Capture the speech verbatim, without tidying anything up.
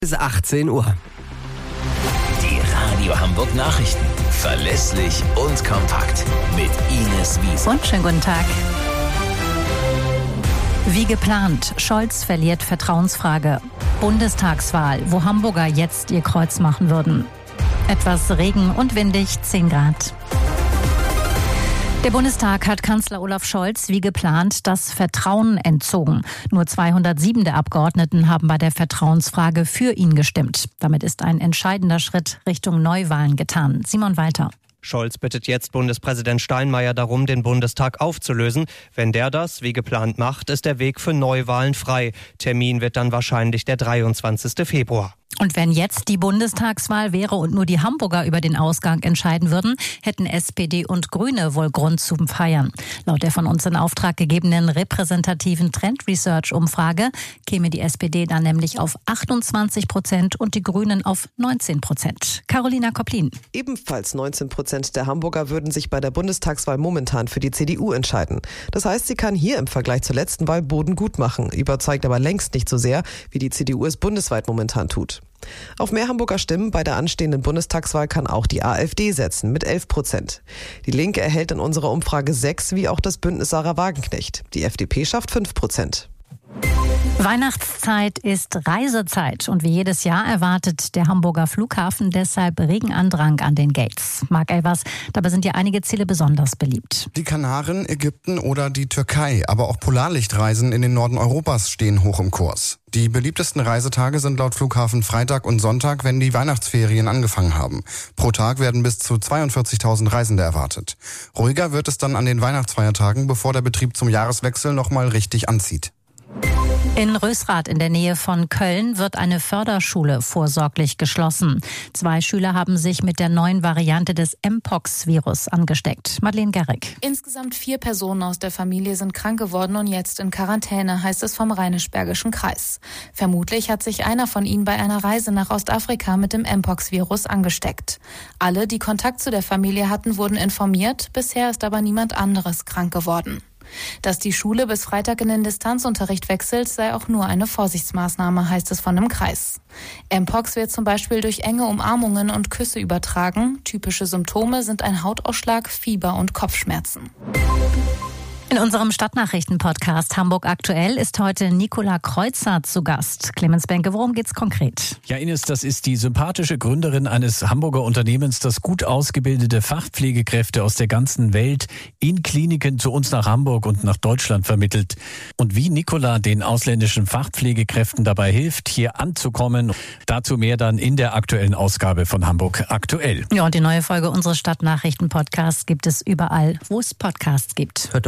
Bis achtzehn Uhr. Die Radio Hamburg Nachrichten. Verlässlich und kompakt. Mit Ines Wiese. Und schönen guten Tag. Wie geplant, Scholz verliert Vertrauensfrage. Bundestagswahl, wo Hamburger jetzt ihr Kreuz machen würden. Etwas Regen und windig, zehn Grad. Der Bundestag hat Kanzler Olaf Scholz wie geplant das Vertrauen entzogen. Nur zweihundertsieben der Abgeordneten haben bei der Vertrauensfrage für ihn gestimmt. Damit ist ein entscheidender Schritt Richtung Neuwahlen getan. Simon Walter. Scholz bittet jetzt Bundespräsident Steinmeier darum, den Bundestag aufzulösen. Wenn der das wie geplant macht, ist der Weg für Neuwahlen frei. Termin wird dann wahrscheinlich der dreiundzwanzigsten Februar. Und wenn jetzt die Bundestagswahl wäre und nur die Hamburger über den Ausgang entscheiden würden, hätten S P D und Grüne wohl Grund zum Feiern. Laut der von uns in Auftrag gegebenen repräsentativen Trend Research Umfrage käme die S P D dann nämlich auf achtundzwanzig Prozent und die Grünen auf neunzehn Prozent. Carolina Koplin. Ebenfalls neunzehn Prozent der Hamburger würden sich bei der Bundestagswahl momentan für die C D U entscheiden. Das heißt, sie kann hier im Vergleich zur letzten Wahl Boden gut machen, überzeugt aber längst nicht so sehr, wie die C D U es bundesweit momentan tut. Auf mehr Hamburger Stimmen bei der anstehenden Bundestagswahl kann auch die AfD setzen mit elf Prozent. Die Linke erhält in unserer Umfrage sechs, wie auch das Bündnis Sarah Wagenknecht. Die F D P schafft fünf Prozent. Weihnachtszeit ist Reisezeit und wie jedes Jahr erwartet der Hamburger Flughafen deshalb regen Andrang an den Gates. Marc Elvers, dabei sind ja einige Ziele besonders beliebt. Die Kanaren, Ägypten oder die Türkei, aber auch Polarlichtreisen in den Norden Europas stehen hoch im Kurs. Die beliebtesten Reisetage sind laut Flughafen Freitag und Sonntag, wenn die Weihnachtsferien angefangen haben. Pro Tag werden bis zu zweiundvierzigtausend Reisende erwartet. Ruhiger wird es dann an den Weihnachtsfeiertagen, bevor der Betrieb zum Jahreswechsel nochmal richtig anzieht. In Rösrath in der Nähe von Köln wird eine Förderschule vorsorglich geschlossen. Zwei Schüler haben sich mit der neuen Variante des Mpox-Virus angesteckt. Madeleine Gerrig. Insgesamt vier Personen aus der Familie sind krank geworden und jetzt in Quarantäne, heißt es vom Rheinisch-Bergischen Kreis. Vermutlich hat sich einer von ihnen bei einer Reise nach Ostafrika mit dem Mpox-Virus angesteckt. Alle, die Kontakt zu der Familie hatten, wurden informiert. Bisher ist aber niemand anderes krank geworden. Dass die Schule bis Freitag in den Distanzunterricht wechselt, sei auch nur eine Vorsichtsmaßnahme, heißt es von dem Kreis. Mpox wird zum Beispiel durch enge Umarmungen und Küsse übertragen. Typische Symptome sind ein Hautausschlag, Fieber und Kopfschmerzen. In unserem Stadtnachrichten-Podcast Hamburg aktuell ist heute Nicola Kreuzer zu Gast. Clemens Benke, worum geht's konkret? Ja, Ines, das ist die sympathische Gründerin eines Hamburger Unternehmens, das gut ausgebildete Fachpflegekräfte aus der ganzen Welt in Kliniken zu uns nach Hamburg und nach Deutschland vermittelt. Und wie Nicola den ausländischen Fachpflegekräften dabei hilft, hier anzukommen, dazu mehr dann in der aktuellen Ausgabe von Hamburg aktuell. Ja, und die neue Folge unseres Stadtnachrichten-Podcasts gibt es überall, wo es Podcasts gibt. Hört